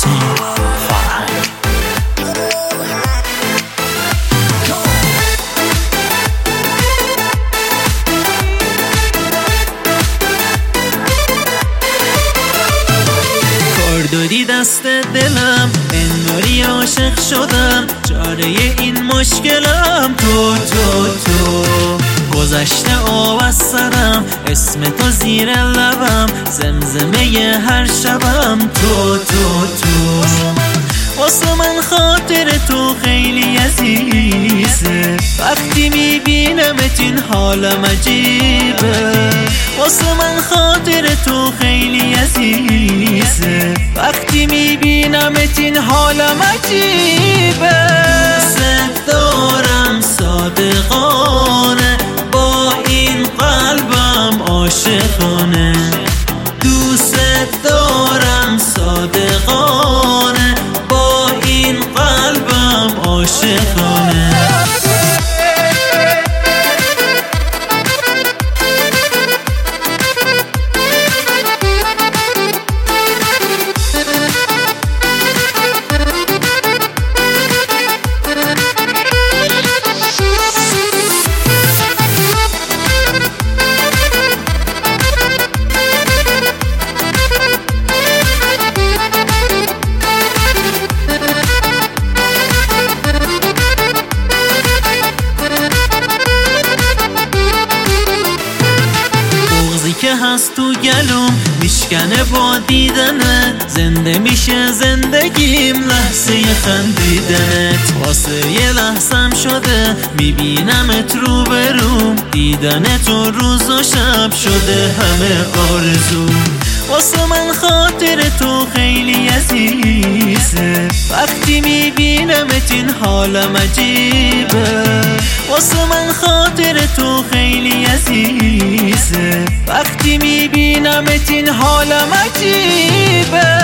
حسین فرهنگ. دادی دست دلم انگاری عاشق شدم، چاره این مشکلم تو گذشته آب از سرم، اسم تو زیر لبم، زمزمه هر شبم تو واسه من خاطر تو خیلی عزیزه، وقتی میبینمت این حالم عجیبه. واسه من خاطر تو خیلی عزیزه، وقتی میبینمت این حالم عجیبه. دوست دارم صادقانه، با این قلبم عاشقانه. دوست دارم صادقانه، با این قلبم عاشقانه. که هست تو گلوم میشکنه با دیدنه، زنده میشه زندگیم لحظه خندیدنت. واسه یه لحظم شده میبینمت رو بروم، دیدن تو روز و شب شده همه آرزوم. واسه من خاطر تو خیلی عزیزه، وقتی میبینمت این حالم عجیبه. واسه من خاطر تو خیلی عزیزه، وقتی میبینمت این حالم عجیبه.